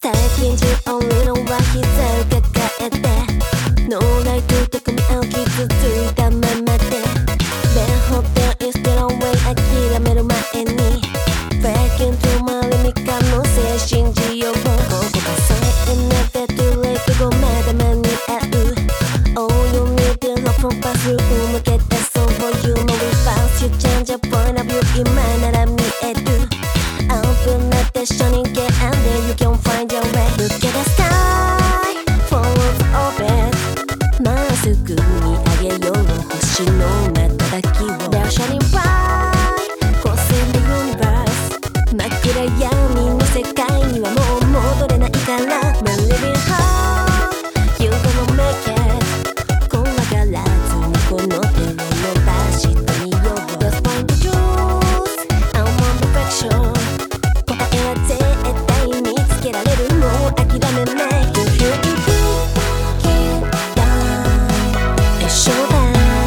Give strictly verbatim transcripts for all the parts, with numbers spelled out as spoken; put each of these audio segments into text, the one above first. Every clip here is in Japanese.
最近中俺のは膝を抱えてノーライトと組み合う傷ついたままで Then hope there is still a way 諦める前に Back into my limit 可能性信じようここが最遠なベッドレイク後まだ間に合う All you need is love from past through 向けたそう You know we fast You change your point of view 今なら見える Open up the shining gate and then you can find your way Look at the sky full of orbit まっすぐ見上げよう星の瞬きを They're shining bright crossing the universe 真っ暗闇の世界にはもう戻れないから We're living hard You gonna make it 怖がらずにこの手を伸ばしてみよう Let's find the truth I want perfection 答えは絶対見つけられるもう諦めない You feel it Keep down 一緒だ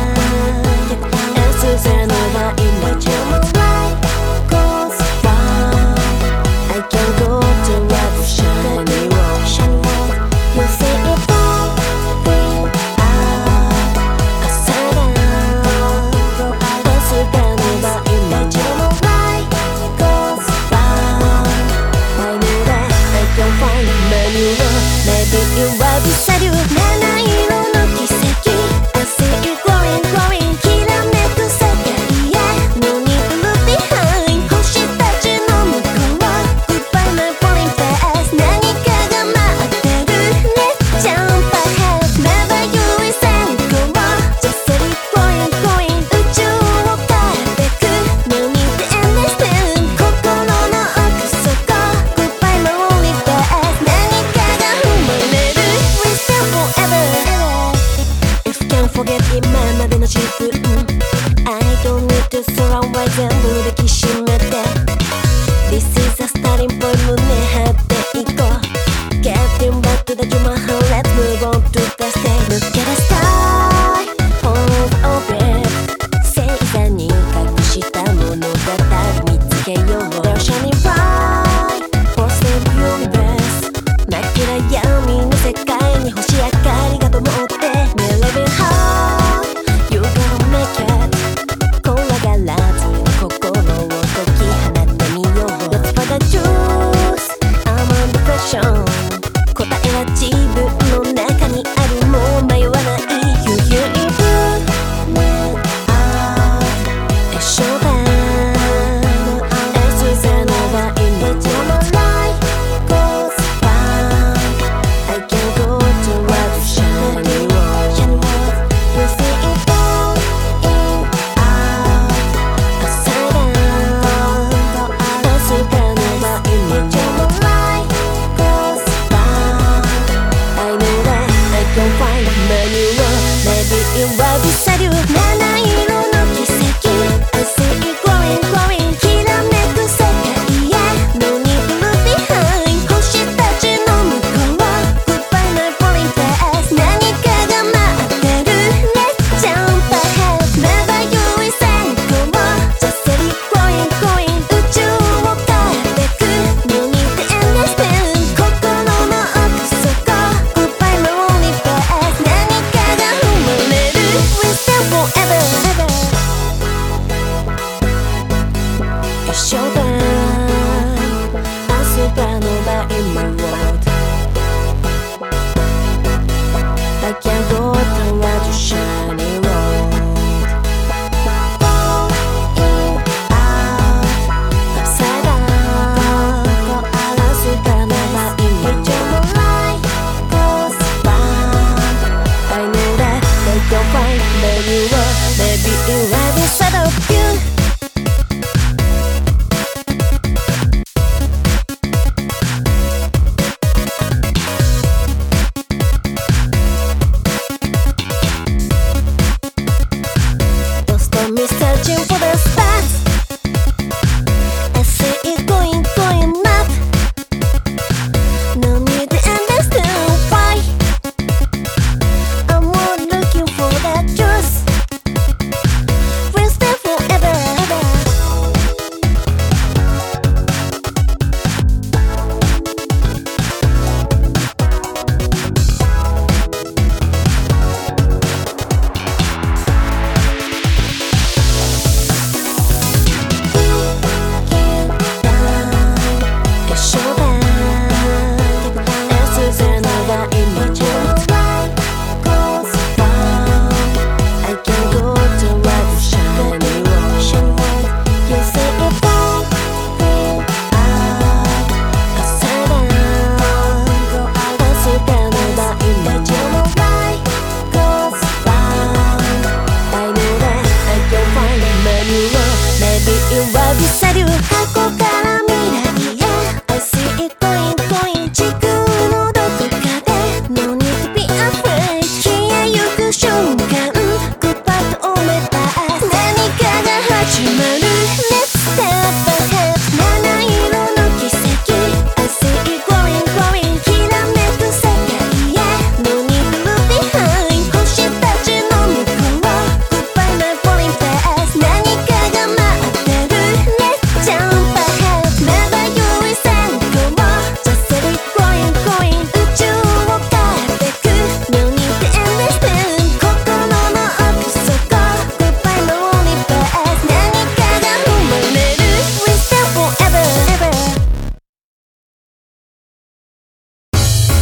明日からのラインの You must right goes wrong I can't go to right shining world shining world You say it all free out 朝だ明日からのラインの You must right goes wrong I knew that I can find a manual Maybe it will be sad you 七色の奇跡 I see you glowing glowing きらめく世界へ No need to look behind 星たちの向こう Goodbye my boring past 何かが待ってる Let's jump ahead Never you listen go on Just let it going going 宇宙を変えてく No need to understand 心の奥底 Goodbye my lonely past 何かが生まれる We stay forever If you can't forget 今までの自分 I don't need to surround 全部抱きしめて This is a starting point 胸張っていこう Getting back to the human heart Let's move on to the stage Look at the sky Hold open 星座に隠した物語見つけよう They're shining bright For the universe 真っ暗闇の世界に星明かりが灯って We're living hard You gonna make it 怖がらずに心を解き放ってみよう Let's find the truth I'm under pressure